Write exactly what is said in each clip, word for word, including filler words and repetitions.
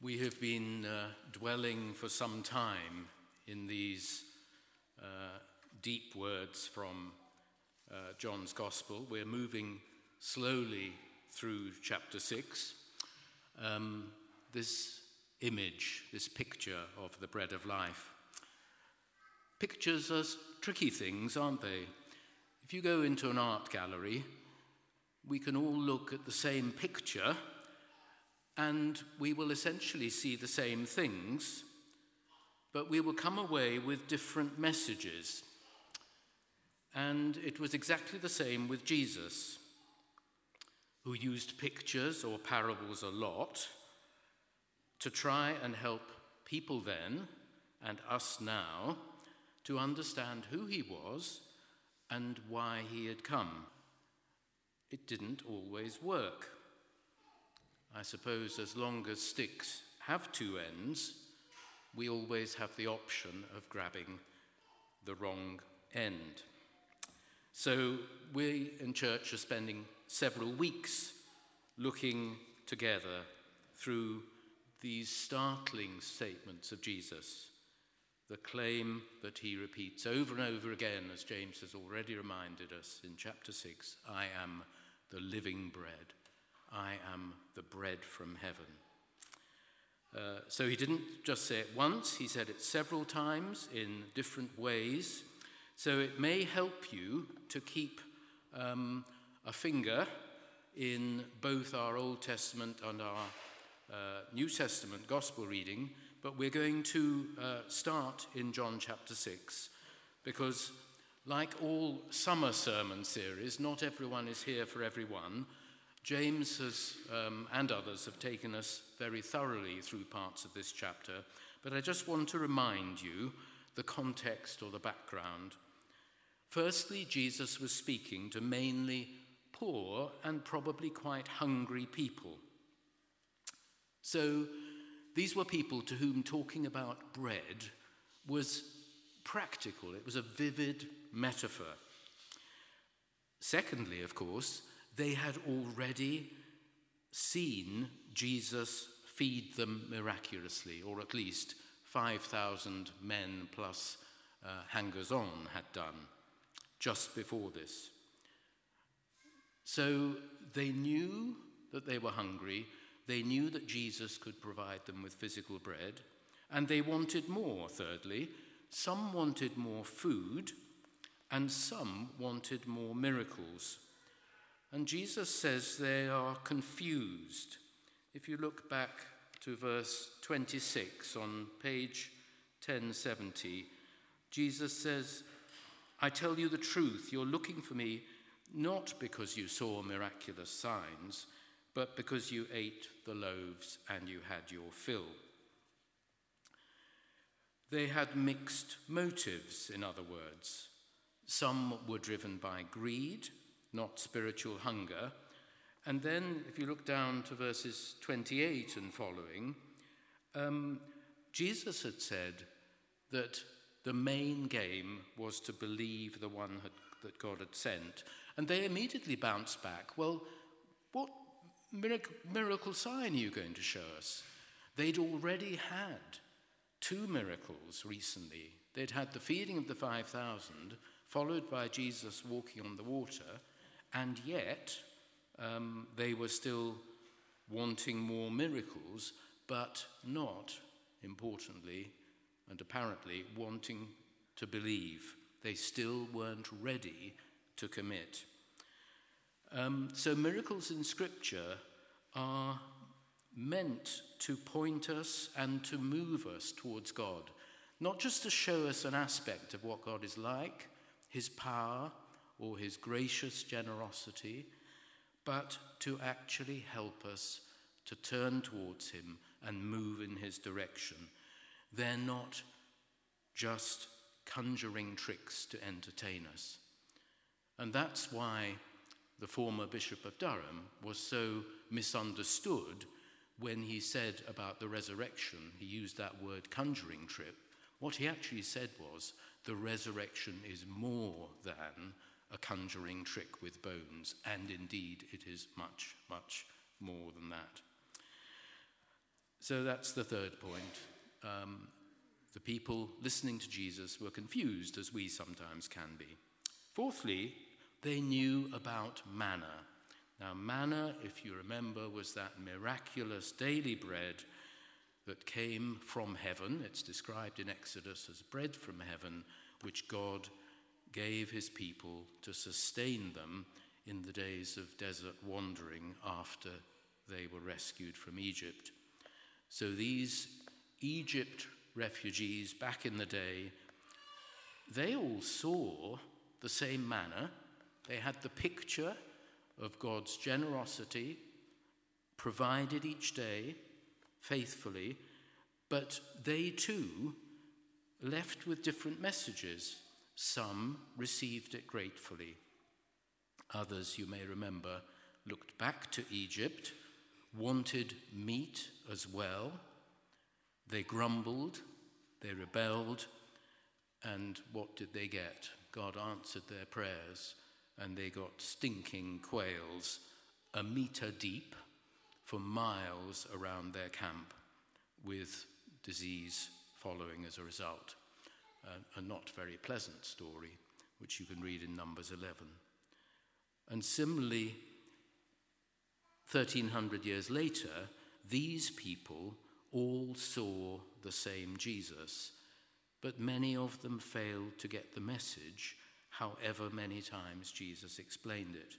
We have been uh, dwelling for some time in these uh, deep words from uh, John's Gospel. We're moving slowly through chapter six. Um, this image, this picture of the bread of life. Pictures are tricky things, aren't they? If you go into an art gallery, we can all look at the same picture and we will essentially see the same things, but we will come away with different messages. And it was exactly the same with Jesus, who used pictures or parables a lot to try and help people then, and us now, to understand who he was and why he had come. It didn't always work. I suppose as long as sticks have two ends, we always have the option of grabbing the wrong end. So we in church are spending several weeks looking together through these startling statements of Jesus, the claim that he repeats over and over again, as James has already reminded us in chapter six, I am the living bread. I am the bread from heaven. Uh, so he didn't just say it once, he said it several times in different ways. So it may help you to keep um, a finger in both our Old Testament and our uh, New Testament gospel reading, but we're going to uh, start in John chapter six, because like all summer sermon series, not everyone is here for everyone. James has, um, and others have taken us very thoroughly through parts of this chapter, but I just want to remind you the context or the background. Firstly, Jesus was speaking to mainly poor and probably quite hungry people. So these were people to whom talking about bread was practical. It was a vivid metaphor. Secondly, of course, they had already seen Jesus feed them miraculously, or at least five thousand men plus uh, hangers-on had done just before this. So they knew that they were hungry, they knew that Jesus could provide them with physical bread, and they wanted more, thirdly. Some wanted more food, and some wanted more miracles. And Jesus says they are confused. If you look back to verse twenty-six on page ten seventy, Jesus says, I tell you the truth, you're looking for me not because you saw miraculous signs, but because you ate the loaves and you had your fill. They had mixed motives, in other words. Some were driven by greed, not spiritual hunger. And then, if you look down to verses twenty-eight and following, um, Jesus had said that the main game was to believe the one had, that God had sent. And they immediately bounced back, well, what miracle, miracle sign are you going to show us? They'd already had two miracles recently. They'd had the feeding of the five thousand, followed by Jesus walking on the water, and yet um, they were still wanting more miracles, but not, importantly, and apparently wanting to believe. They still weren't ready to commit. Um, so miracles in Scripture are meant to point us and to move us towards God, not just to show us an aspect of what God is like, his power or his gracious generosity, but to actually help us to turn towards him and move in his direction. They're not just conjuring tricks to entertain us. And that's why the former Bishop of Durham was so misunderstood when he said about the resurrection, he used that word conjuring trick. What he actually said was, the resurrection is more than a conjuring trick with bones, and indeed it is much, much more than that. So that's the third point. Um, the people listening to Jesus were confused, as we sometimes can be. Fourthly, they knew about manna. Now, manna, if you remember, was that miraculous daily bread that came from heaven. It's described in Exodus as bread from heaven, which God gave his people to sustain them in the days of desert wandering after they were rescued from Egypt. So these Egypt refugees back in the day, they all saw the same manna. They had the picture of God's generosity provided each day faithfully, but they too left with different messages. Some received it gratefully. Others, you may remember, looked back to Egypt, wanted meat as well. They grumbled, they rebelled, and what did they get? God answered their prayers, and they got stinking quails a meter deep for miles around their camp, with disease following as a result. Uh, a not very pleasant story, which you can read in Numbers eleven. And similarly, thirteen hundred years later, these people all saw the same Jesus, but many of them failed to get the message, however many times Jesus explained it.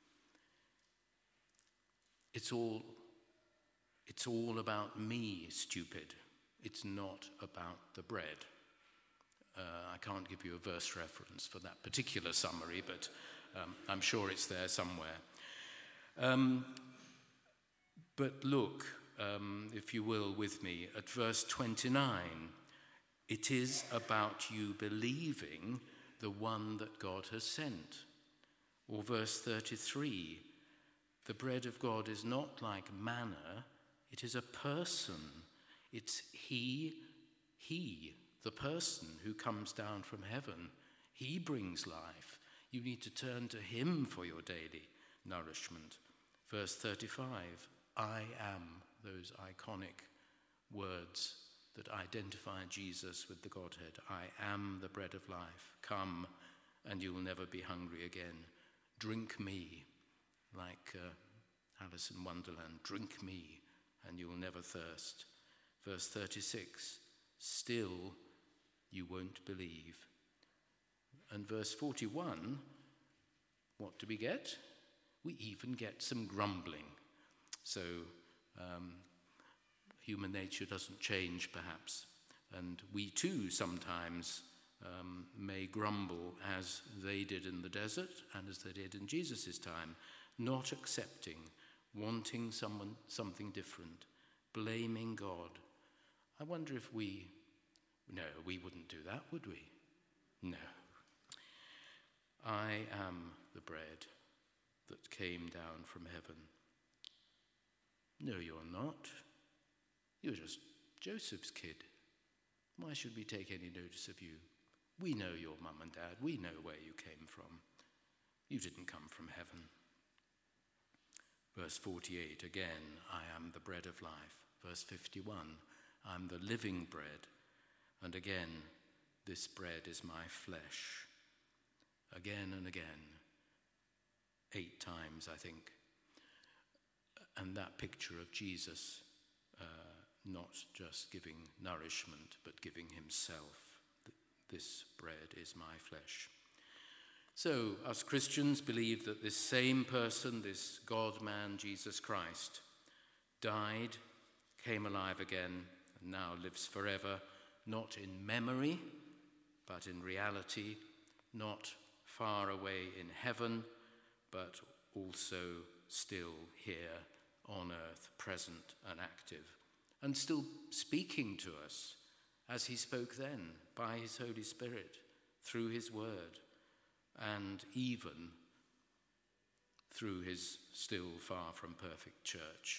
It's all, it's all about me, stupid. It's not about the bread. Uh, I can't give you a verse reference for that particular summary, but um, I'm sure it's there somewhere. Um, but look, um, if you will, with me, at verse twenty-nine. It is about you believing the one that God has sent. Or verse thirty-three, the bread of God is not like manna, it is a person. It's he, he, the person who comes down from heaven. He brings life. You need to turn to him for your daily nourishment. Verse thirty-five, I am, those iconic words that identify Jesus with the Godhead. I am the bread of life. Come, and you will never be hungry again. Drink me, like uh, Alice in Wonderland. Drink me, and you will never thirst. Verse thirty-six, still you won't believe. And verse forty-one, what do we get? We even get some grumbling. So, um, human nature doesn't change, perhaps, and we too sometimes um, may grumble as they did in the desert and as they did in Jesus' time, not accepting, wanting someone something different, blaming God. I wonder if we, no, we wouldn't do that, would we? No. I am the bread that came down from heaven. No, you're not. You're just Joseph's kid. Why should we take any notice of you? We know your mum and dad. We know where you came from. You didn't come from heaven. Verse forty-eight, again, I am the bread of life. Verse fifty-one, I'm the living bread. And again, this bread is my flesh. Again and again, eight times, I think. And that picture of Jesus uh, not just giving nourishment, but giving himself. This bread is my flesh. So, us Christians believe that this same person, this God-man, Jesus Christ, died, came alive again, and now lives forever, not in memory, but in reality, not far away in heaven, but also still here on earth, present and active, and still speaking to us as he spoke then by his Holy Spirit, through his word, and even through his still far from perfect church.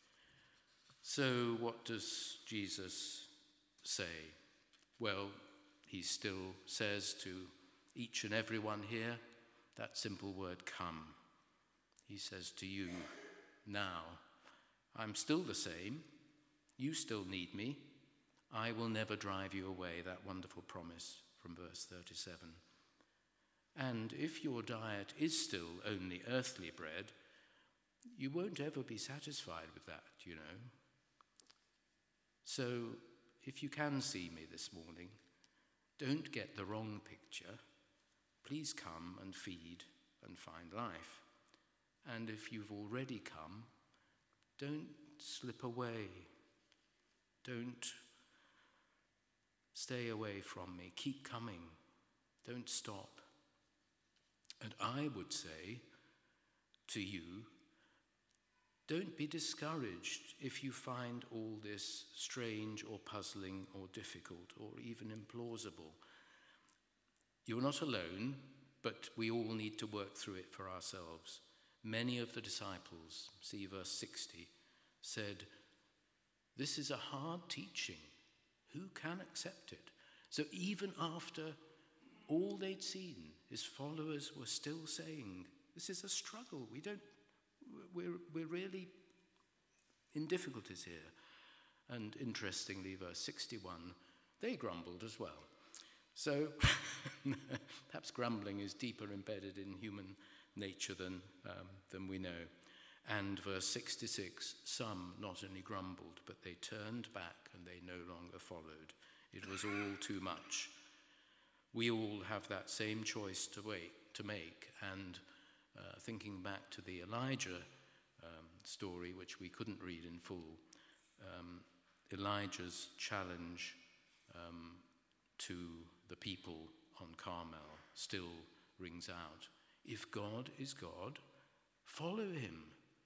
So what does Jesus say? Well, he still says to each and every one here that simple word, come. He says to you, now, I'm still the same. You still need me. I will never drive you away, that wonderful promise from verse thirty-seven. And if your diet is still only earthly bread, you won't ever be satisfied with that, you know. So if you can see me this morning, don't get the wrong picture. Please come and feed and find life. And if you've already come, don't slip away. Don't stay away from me. Keep coming. Don't stop. And I would say to you, don't be discouraged if you find all this strange or puzzling or difficult or even implausible. You're not alone, but we all need to work through it for ourselves. Many of the disciples, see verse sixty, said, "This is a hard teaching. Who can accept it?" So even after all they'd seen, his followers were still saying, this is a struggle. We don't, we're, we're really in difficulties here. And interestingly, verse sixty-one, they grumbled as well. So perhaps grumbling is deeper embedded in human nature than, um, than we know. And verse sixty-six, some not only grumbled, but they turned back and they no longer followed. It was all too much. We all have that same choice to, wait, to make. And uh, thinking back to the Elijah um, story, which we couldn't read in full, um, Elijah's challenge um, to the people on Carmel still rings out. If God is God, follow him.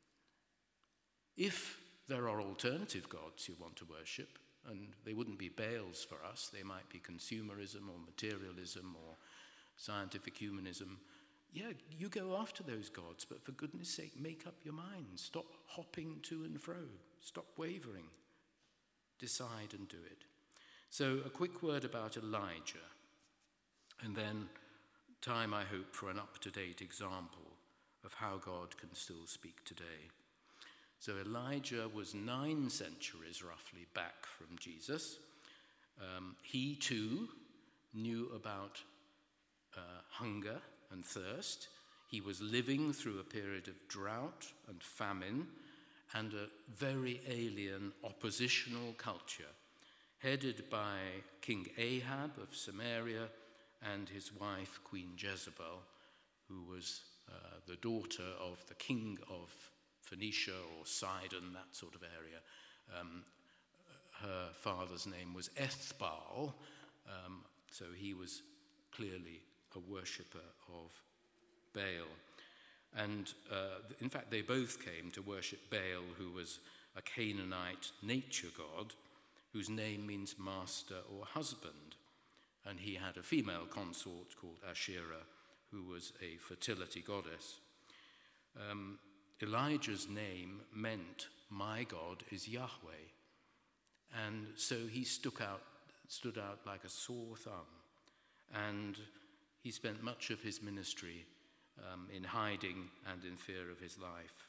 If there are alternative gods you want to worship, and they wouldn't be Baals for us, they might be consumerism or materialism or scientific humanism, yeah, you go after those gods, but for goodness sake, make up your mind. Stop hopping to and fro. Stop wavering. Decide and do it. So a quick word about Elijah, and then time, I hope, for an up-to-date example of how God can still speak today. So Elijah was nine centuries roughly back from Jesus. Um, he too knew about uh, hunger and thirst. He was living through a period of drought and famine and a very alien oppositional culture headed by King Ahab of Samaria and his wife, Queen Jezebel, who was uh, the daughter of the king of Phoenicia or Sidon, that sort of area. Um, her father's name was Ethbaal, um, so he was clearly a worshipper of Baal. And uh, in fact, they both came to worship Baal, who was a Canaanite nature god, whose name means master or husband. And he had a female consort called Asherah, who was a fertility goddess. Um, Elijah's name meant, my God is Yahweh. And so he stuck out, stood out like a sore thumb. And he spent much of his ministry um, in hiding and in fear of his life.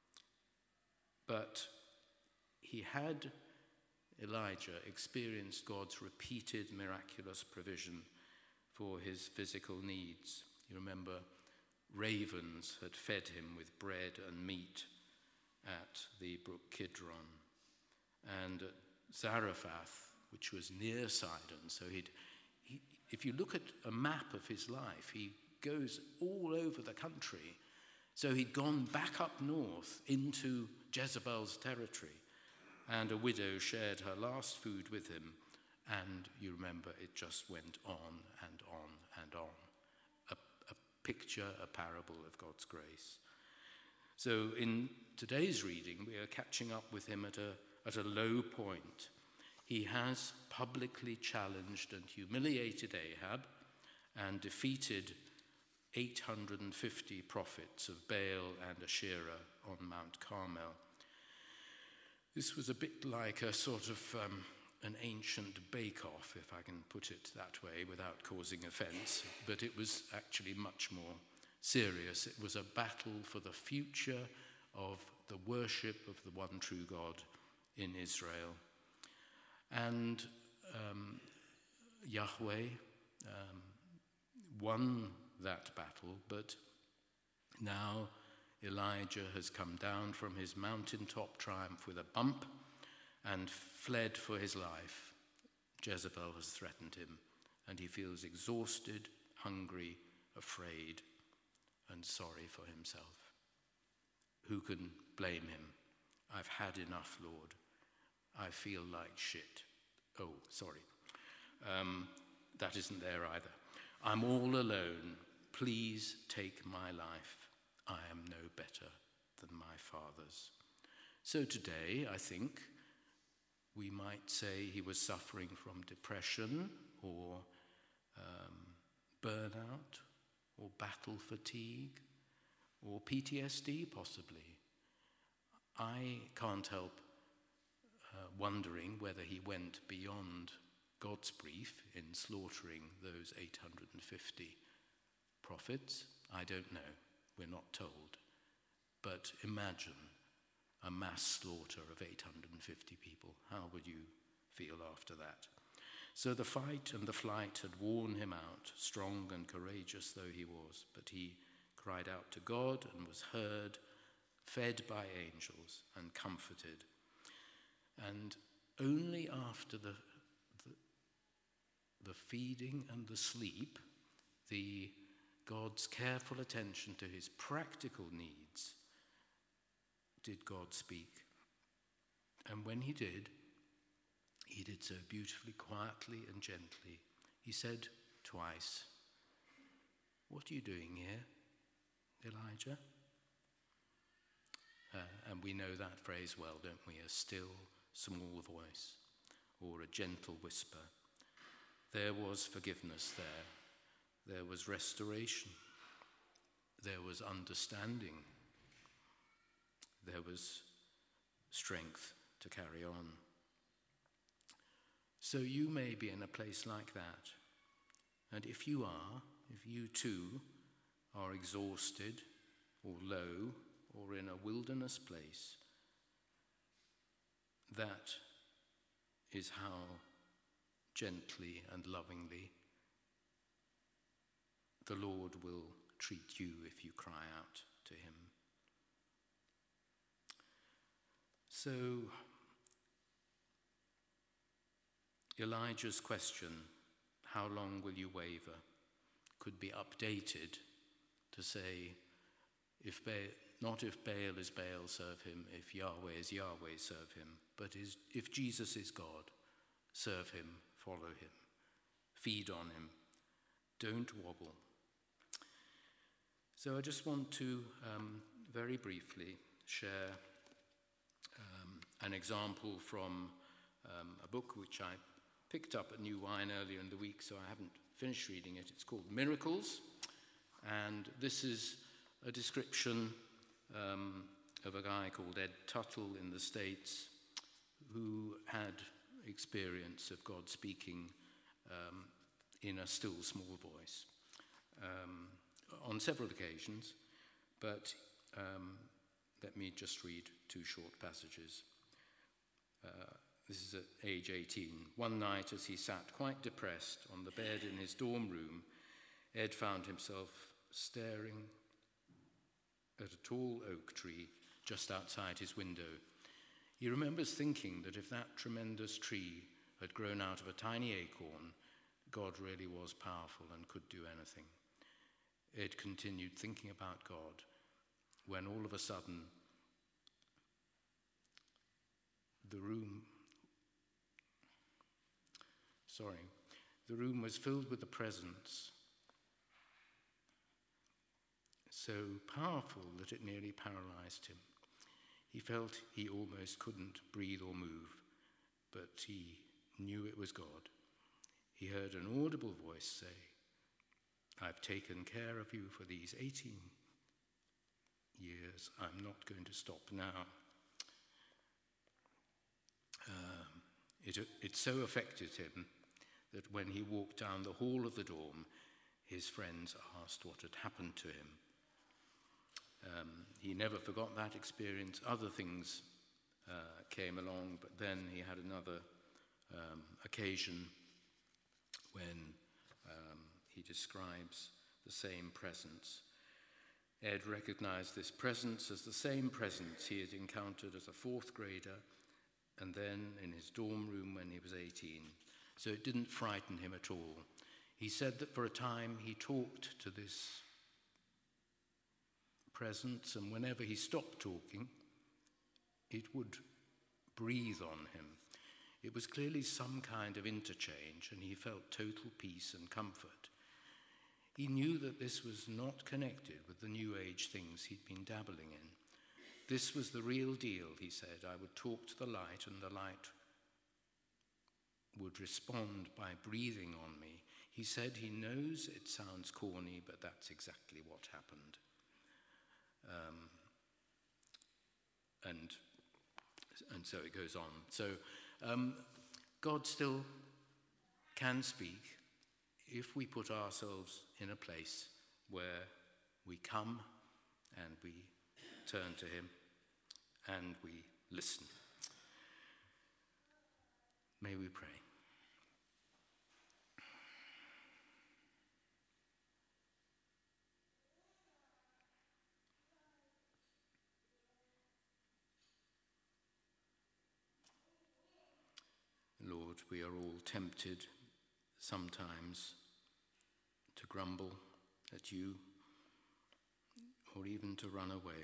But he had, Elijah, experienced God's repeated miraculous provision for his physical needs. You remember, ravens had fed him with bread and meat at the brook Kidron. And at Zarephath, which was near Sidon, so he'd, he, if you look at a map of his life, he goes all over the country. So he'd gone back up north into Jezebel's territory, and a widow shared her last food with him, and you remember it just went on and on and on. A, a picture, a parable of God's grace. So in today's reading, we are catching up with him at a, at a low point. He has publicly challenged and humiliated Ahab and defeated eight hundred fifty prophets of Baal and Asherah on Mount Carmel. This was a bit like a sort of um, an ancient bake-off, if I can put it that way, without causing offence, but it was actually much more serious. It was a battle for the future of the worship of the one true God in Israel And um, Yahweh um, won that battle, but now Elijah has come down from his mountaintop triumph with a bump and fled for his life. Jezebel has threatened him, and he feels exhausted, hungry, afraid, and sorry for himself. Who can blame him? I've had enough, Lord. I feel like shit. Oh, sorry. Um, that isn't there either. I'm all alone. Please take my life. I am no better than my father's. So today, I think, we might say he was suffering from depression or um, burnout or battle fatigue or P T S D possibly. I can't help uh, wondering whether he went beyond God's brief in slaughtering those eight hundred fifty prophets. I don't know. We're not told. But imagine a mass slaughter of eight hundred fifty people. How would you feel after that? So the fight and the flight had worn him out, strong and courageous though he was, but he cried out to God and was heard, fed by angels and comforted. And only after the, the, the feeding and the sleep, the God's careful attention to his practical needs, did God speak. And when he did, he did so beautifully, quietly and gently. He said twice, "What are you doing here, Elijah?" Uh, and we know that phrase well, don't we? A still, small voice or a gentle whisper. There was forgiveness there. There was restoration. There was understanding. There was strength to carry on. So you may be in a place like that. And if you are, if you too are exhausted or low or in a wilderness place, that is how gently and lovingly the Lord will treat you if you cry out to him. So, Elijah's question, "How long will you waver?" could be updated to say, if Baal, not if Baal is Baal, serve him, if Yahweh is Yahweh, serve him, but is, if Jesus is God, serve him, follow him, feed on him, don't wobble. So I just want to um, very briefly share um, an example from um, a book which I picked up at New Wine earlier in the week, so I haven't finished reading it. It's called Miracles, and this is a description um, of a guy called Ed Tuttle in the States who had experience of God speaking um, in a still small voice um, on several occasions, but um, let me just read two short passages. Uh, This is at age eighteen. One night, as he sat quite depressed on the bed in his dorm room, Ed found himself staring at a tall oak tree just outside his window. He remembers thinking that if that tremendous tree had grown out of a tiny acorn, God really was powerful and could do anything. Ed continued thinking about God when all of a sudden the room Sorry, the room was filled with the presence, so powerful that it nearly paralyzed him. He felt he almost couldn't breathe or move, but he knew it was God. He heard an audible voice say, "I've taken care of you for these eighteen years. I'm not going to stop now." Um, it, it so affected him that when he walked down the hall of the dorm, his friends asked what had happened to him. Um, he never forgot that experience. Other things uh, came along, but then he had another um, occasion when um, he describes the same presence. Ed recognized this presence as the same presence he had encountered as a fourth grader and then in his dorm room when he was eighteen. So it didn't frighten him at all. He said that for a time he talked to this presence, and whenever he stopped talking, it would breathe on him. It was clearly some kind of interchange, and he felt total peace and comfort. He knew that this was not connected with the New Age things he'd been dabbling in. This was the real deal, he said. I would talk to the light, and the light would respond by breathing on me. He said he knows it sounds corny, but that's exactly what happened. Um, and and so it goes on. So um, God still can speak if we put ourselves in a place where we come and we turn to him and we listen. May we pray. Lord, we are all tempted sometimes to grumble at you or even to run away,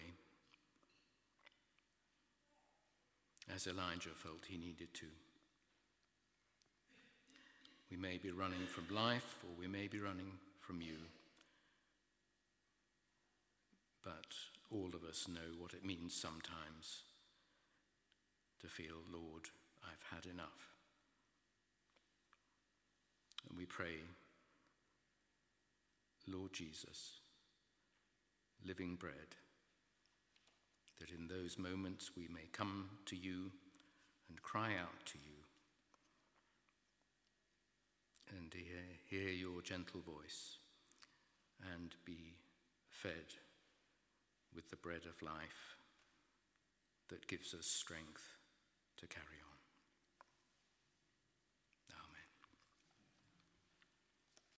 as Elijah felt he needed to. We may be running from life, or we may be running from you, but all of us know what it means sometimes to feel, Lord, I've had enough. And we pray, Lord Jesus, living bread, that in those moments we may come to you and cry out to you and hear, hear your gentle voice and be fed with the bread of life that gives us strength to carry on.